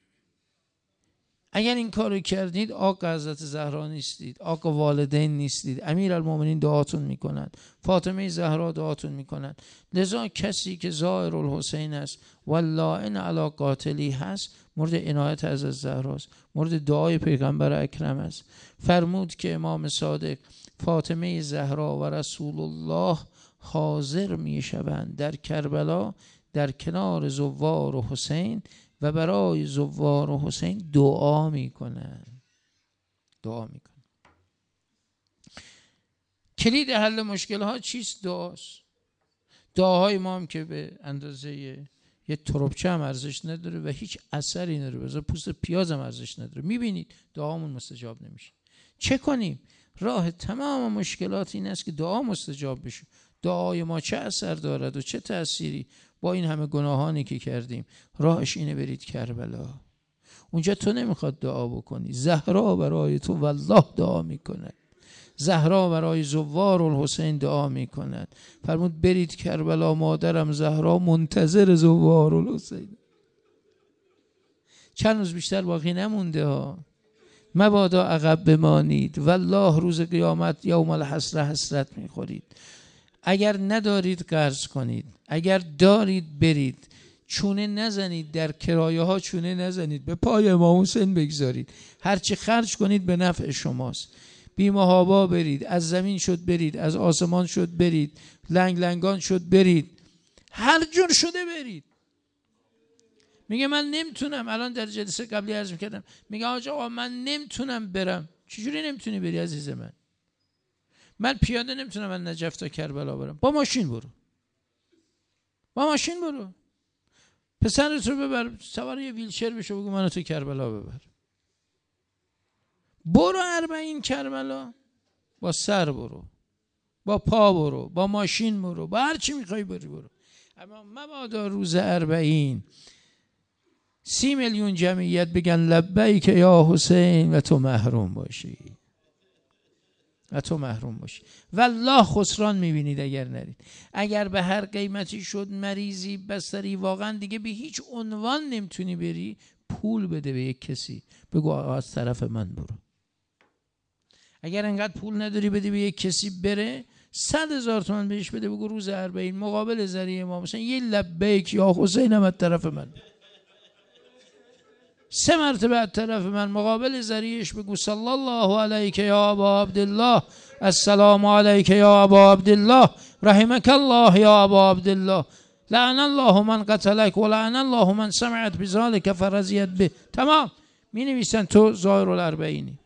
اگر این کارو کردید آقا حضرت زهرا نیستید، آقا والدین نیستید، امیرالمومنین دعاتون میکنند، فاطمه زهرا دعاتون میکنند. لذا کسی که زائر الحسین است واللائن علی قاتلی هست، مورد عنایت حضرت زهراست، مورد دعای پیغمبر اکرم است. فرمود که امام صادق فاطمه زهرا و رسول الله حاضر میشوند در کربلا در کنار زوار و حسین و برای زوار و حسین دعا میکنن. کلید حل مشکل ها چیست؟ دعاست. دعاهای ما هم که به اندازه یه تربچه هم ارزش نداره و هیچ اثری نداره، بذار پوست پیاز هم ارزش نداره. میبینید دعامون مستجاب نمیشه. چه کنیم؟ راه تمام مشکلات این است که دعا مستجاب بشه. دعای ما چه اثر دارد و چه تأثیری با این همه گناهانی که کردیم؟ راهش اینه برید کربلا. اونجا تو نمیخواد دعا بکنی، زهرا برای تو والله دعا میکنه، زهرا برای زوار الحسین دعا میکند. فرمود برید کربلا، مادرم زهرا منتظر زوار الحسین. چند روز بیشتر باقی نمونده ها، مبادا عقب بمانید، والله روز قیامت یوم الحسره حسرت میخورید. اگر ندارید قرض کنید، اگر دارید برید. چونه نزنید در کرایه ها، چونه نزنید، به پای امام حسین بگذارید. هرچی خرج کنید به نفع شماست. بی محابا برید، از زمین شد برید، از آسمان شد برید، لنگ لنگان شد برید، هر جور شده برید. میگه من نمیتونم، الان در جلسه قبلی عرض میکردم، میگه آقا من نمیتونم برم. چجوری نمیتونی بری عزیز من پیاده نمیتونم از نجف تا کربلا برم. با ماشین برو، با ماشین برو. پسرت رو ببر سوار یه ویلچر بشه، بگو منو تو کربلا ببر. برو 40 کربلا، با سر برو، با پا برو، با ماشین برو، با هر چی میخوای برو. اما مبادا روز 40 30 میلیون جمعیت بگن لبیک یا حسین و تو محروم باشی. و تو محروم باشی. والله خسران میبینید اگر نرید. اگر به هر قیمتی شد مریضی بستری واقعا دیگه به هیچ عنوان نمیتونی بری، پول بده به یک کسی، بگو از طرف من برو. اگر انقدر پول نداری بدی به یک کسی بره، 100,000 تومان بهش بده، بگو روز 40 مقابل ذریعه ما مثلا یه لبیک یا حسین هم از طرف من، 3 مرتبه از طرف من مقابل ذریعش بگو صلی الله علیک یا ابا عبدالله، السلام علیک یا ابا عبدالله، رحمک الله یا ابا عبدالله، لعن الله من قتلک و لعن الله من سمعت بذلک فرضیت به. تمام. می نویسن تو ظاهر الاربعینی.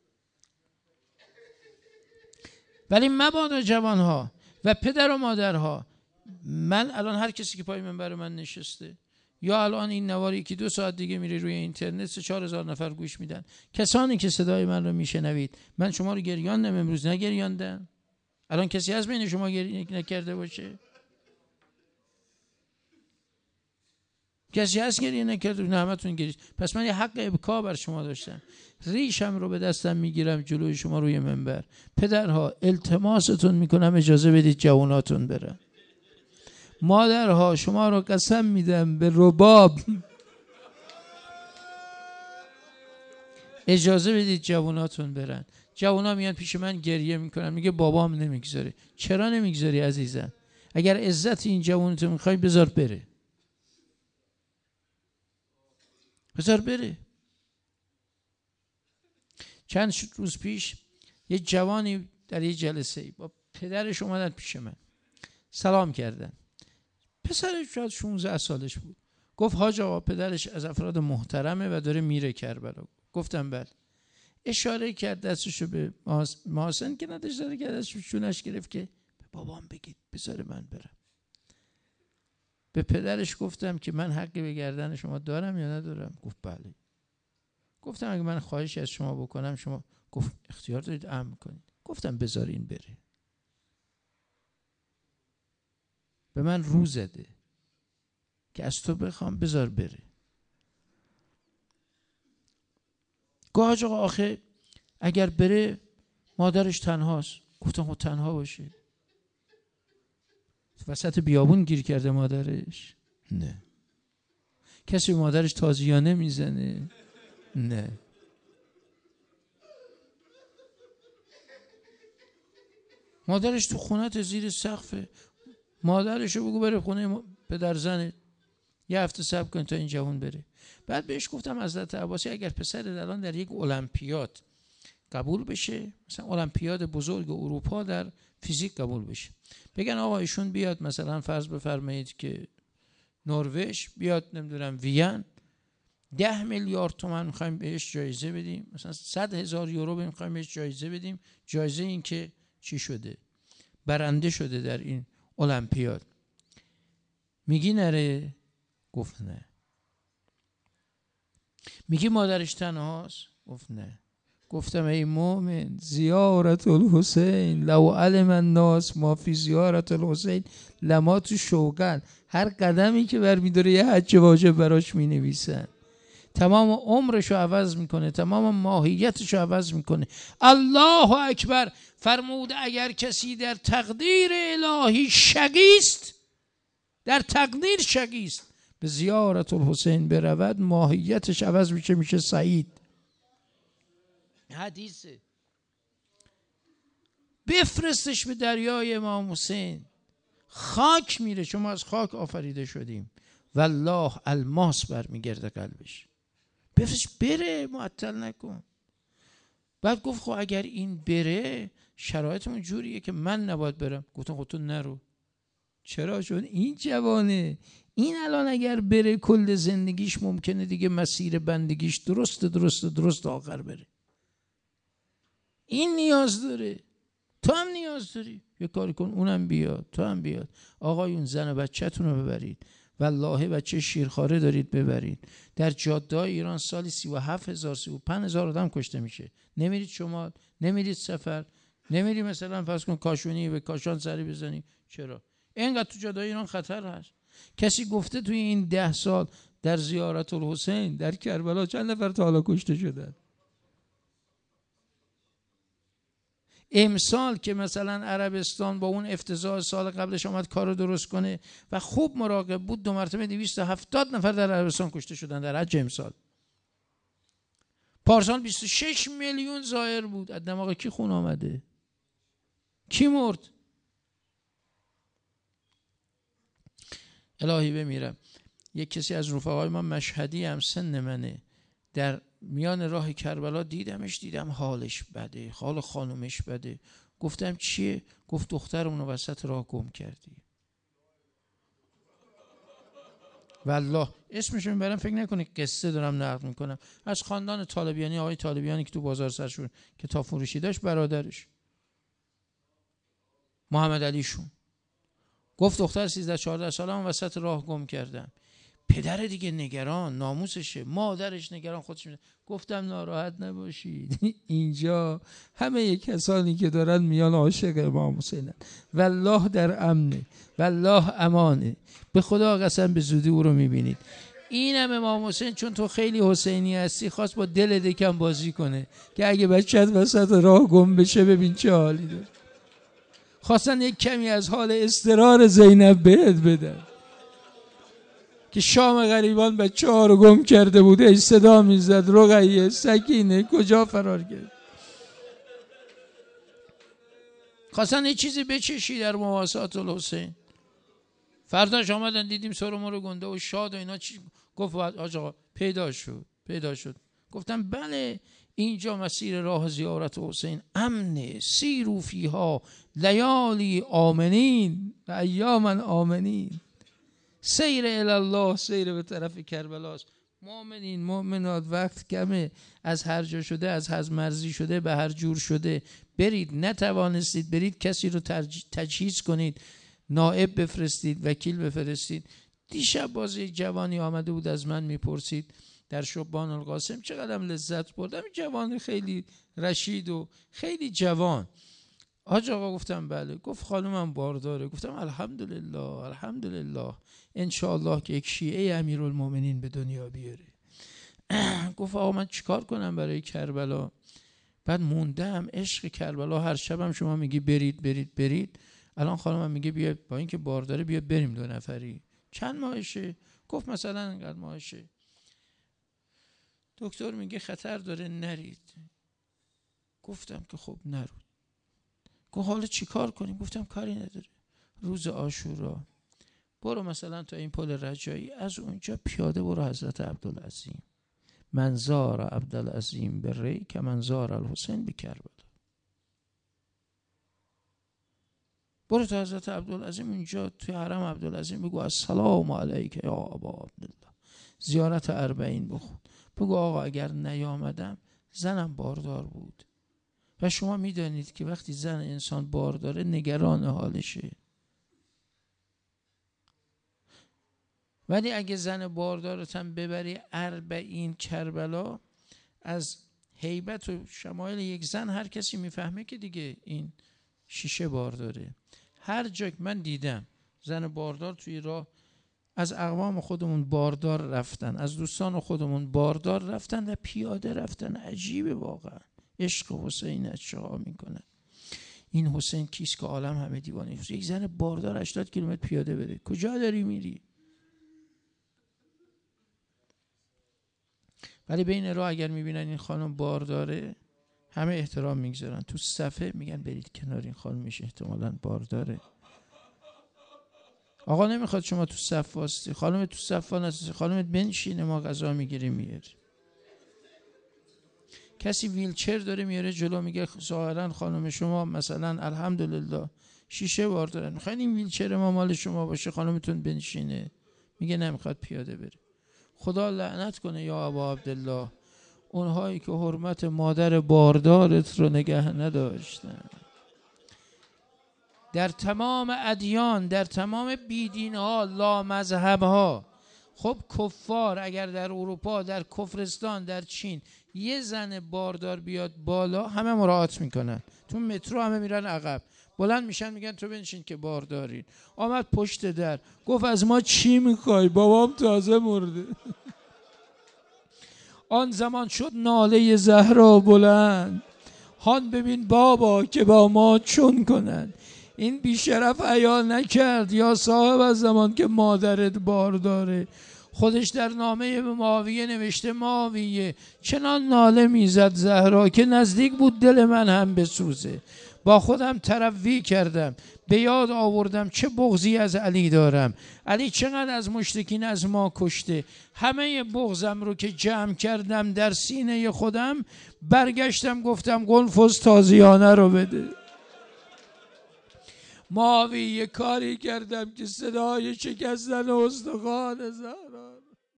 ولی مبادا جوانها و پدر و مادرها، من الان هر کسی که پای منبر من نشسته یا الان این نواری که 2 ساعت دیگه میره روی اینترنت 4,000 نفر گوش میدن، کسانی که صدای من رو میشنوید، من شما رو گریاندم امروز؟ نگریاندم؟ الان کسی از بین شما گریه نکرده باشه؟ کسی هست گریه نکرده؟ نه همتون گریه. پس من یه حق ابکا بر شما داشتم، ریشم رو به دستم میگیرم جلوی شما روی منبر. پدرها التماستون میکنم اجازه بدید جواناتون برن. مادرها شما رو قسم میدم به رباب اجازه بدید جواناتون برن. جوانا میان پیش من گریه میکنن، میگه بابام نمیگذاره. چرا نمیگذاری عزیزم؟ اگر عزت این جوانتو میخوای بذار بره، بذار بره. چند روز پیش یه جوانی در یه جلسه با پدرش اومدن پیش من، سلام کردن. پسرش شاید 16 سالش بود. گفت حاج آقا پدرش از افراد محترمه و داره میره کربلا. گفتم بله. اشاره کرد دستشو به محسن که نداشت، داره که دستشو شونش گرفت که به بابام بگید بذاره من برم. به پدرش گفتم که من حقی به گردن شما دارم یا ندارم؟ گفت بله. گفتم اگه من خواهش از شما بکنم شما؟ گفت اختیار دارید امر کنید. گفتم بذار این بره. به من رو زده که از تو بخوام بذار بره. گفت آقا آخه اگر بره مادرش تنهاست. گفتم خب تنها باشه. وسط بیابون گیر کرده مادرش؟ نه. کسی به مادرش تازیانه میزنه؟ نه. مادرش تو خونت زیر سقفه. مادرشو بگو بره خونه پدر زنه، یه هفته صبر کن تا این جوان بره. بعد بهش گفتم حضرت عباسی اگر پسر الان در یک المپیاد قبول بشه، مثلا المپیاد بزرگ اروپا در فیزیک قبول بشه، بگن آقا ایشون بیاد مثلا فرض بفرمایید که نروژ، بیاد نمیدونم وین، 10 میلیارد تومان میخوایم بهش جایزه بدیم، مثلا 100,000 یورو میخوایم بهش جایزه بدیم. جایزه این که چی شده؟ برنده شده در این المپیاد. میگی نره؟ گفت نه. میگی مادرش تنهاست؟ گفت نه. گفتم ای مومن، زیارت الحسین لو علم الناس ما فی زیارت الحسین لما تو شوقن. هر قدمی که برمیداره یه حج واجب براش مینویسن. تمام عمرشو عوض میکنه، تمام ماهیتشو عوض میکنه. الله اکبر. فرمود اگر کسی در تقدیر الهی شقیست، در تقدیر شقیست، به زیارت الحسین برود، ماهیتش عوض میشه سعید. حدیثه. بفرستش به دریای امام حسین، خاک میره، چون ما از خاک آفریده شدیم. والله الماس برمیگرده قلبش. بفرستش بره، معطل نکن. بعد گفت خب اگر این بره شرایطمون جوریه که من نباید برم. گفتم خب تو نرو. چرا؟ چون این جوانه، این الان اگر بره کل زندگیش ممکنه دیگه مسیر بندگیش درست آخر بره. این نیاز داره، تو هم نیاز داری. یه کاری کن اونم بیاد، تو هم بیاد. آقایون زن و بچه‌تون رو ببرید، والله بچه شیرخواره دارید ببرید. در جاده‌های ایران سالی 37,000 35,000 آدم کشته میشه. نمیرید شما، نمیرید سفر، نمیری مثلا فرض کن کاشونی به کاشان سری بزنی. چرا؟ اینقدر تو جاده‌های ایران خطر هست. کسی گفته توی این 10 سال در زیارت الحسین در کربلا چند نفر تا حالا کشته شدن؟ امسال که مثلا عربستان با اون افتضاح سال قبلش آمد کار رو درست کنه و خوب مراقب بود، 2 مرتبه 270 نفر در عربستان کشته شدن در حج امسال. پارسال 26 میلیون زائر بود. از دماغ کی خون آمده؟ کی مرد؟ الهی بمیرم. یک کسی از رفقای ما مشهدی هم سن منه، در میان راه کربلا دیدم حالش بده، حال خانومش بده. گفتم چیه؟ گفت دخترمون رو وسط راه گم کردی. والله اسمشو میبرم، فکر نکنید قصه دارم نقل میکنم. از خاندان طالبیانی، آقای طالبیانی که تو بازار سرشون کتاب فروشی داشت، برادرش محمد علیشون گفت دختر 13-14 سالم وسط راه گم کردم. پدر دیگه نگران، ناموسشه، مادرش نگران، خودش میده. گفتم ناراحت نباشید، اینجا همه کسانی که دارن میان عاشق امام حسینن، والله در امنه، والله امانه، به خدا قسم به زودی او رو میبینید. اینم امام حسین چون تو خیلی حسینی هستی خواست با دل دکم بازی کنه که اگه بچت وسط راه گم بشه ببین چه حالی داره. خواستن یک کمی از حال اضطرار زینب بهت بدن که شام غریبان بچه ها رو گم کرده بود، ای صدا میزد رقیه سکینه کجا فرار کرد. خواستن یه چیزی بچشی در مواسات الحسین. فرداش آمدن دیدیم سر ما رو گنده و شاد و اینا. چی گفت؟ آقا پیدا شد. گفتم بله، اینجا مسیر راه زیارت حسین امنه، سیرو فیها لیالی آمنین و ایاما آمنین. سیر الله، سیر به طرف کربلاست. مؤمنین مؤمنات، وقت کمه، از هر جا شده، از هر مرزی شده، به هر جور شده برید. نتوانستید برید کسی رو تجهیز کنید، نائب بفرستید، وکیل بفرستید. دیشب باز یک جوانی آمده بود از من میپرسید در شبان القاسم چقدر لذت بردم. جوان خیلی رشید و خیلی جوان. حاج آقا گفتم بله. گفت خانومم بارداره. گفتم الحمدلله الحمدلله، انشاءالله که یک شیعه امیرالمومنین به دنیا بیاره. گفت آقا من چیکار کنم برای کربلا؟ بعد موندم عشق کربلا. هر شبم شما میگی برید. الان خانومم میگه بیا، با اینکه بارداره بیا بریم 2 نفری. چند ماهشه؟ گفت مثلا انقدر ماهشه. دکتر میگه خطر داره نرید. گفتم که خب نرو. گفت حالا چی کار کنیم؟ گفتم کاری نداره، روز عاشورا برو مثلا تا این پل رجایی، از اونجا پیاده برو حضرت عبدالعظیم. منظار عبدالعظیم به ری که منظار الحسین به کربلا. برو تا حضرت عبدالعظیم اونجا توی حرم عبدالعظیم بگو السلام علیک یا ابا عبدالله، زیارت 40 بخون. بگو آقا اگر نیامدم زنم باردار بود و شما میدانید که وقتی زن انسان بارداره نگران حالشه، ولی اگه زن باردارتم ببری 40 کربلا، از هیبت و شمایل یک زن هر کسی میفهمه که دیگه این شیشه بارداره. هر جا من دیدم زن باردار توی راه، از اقوام خودمون باردار رفتن، از دوستان خودمون باردار رفتن و پیاده رفتن. عجیبه واقعا عشق حسین از چه میکنه. این حسین کیست که عالم همه دیوانه؟ یک زن باردار 80 کیلومتر پیاده بره، کجا داری میری؟ ولی بین راه اگر میبینن این خانم بارداره همه احترام میگذارن، تو صفحه میگن برید کنار، این خانمش احتمالاً بارداره. آقا نمیخواد شما تو صف واسطی، خانم تو صف نسازی، خانمت بنشینه ما غذا میگیریم میاریم. کسی ویلچر داره میاره جلو، میگه ظاهرا خانم شما مثلا الحمدلله شیشه بارداره، میخواین این ویلچر ما مال شما باشه خانمتون بنشینه؟ میگه نمیخواد پیاده بره. خدا لعنت کنه یا ابا عبدالله اونهایی که حرمت مادر باردارت رو نگه نداشتن. در تمام ادیان، در تمام بیدین ها، لا مذهب ها، خب کفار اگر در اروپا، در کفرستان، در چین یه زن باردار بیاد بالا همه مراعات میکنن، تو مترو همه میرن عقب، بلند میشن میگن تو بنشین که باردارین. آمد پشت در گفت از ما چی میخوای؟ بابام تازه مرده. آن زمان شد ناله زهرا بلند، هان ببین بابا که با ما چون کنند. این بیشرف عیا نکرد یا صاحب از زمان که مادرت بار داره. خودش در نامه به معاویه نوشته معاویه چنان ناله میزد زهرا که نزدیک بود دل من هم بسوزه. با خودم تروی کردم، به یاد آوردم چه بغضی از علی دارم. علی چقدر از مشرکین از ما کشته. همه بغضم رو که جمع کردم در سینه خودم، برگشتم گفتم قنفذ تازیانه رو بده. معاویه کاری کردم که صدای شکستن استخوان زهرا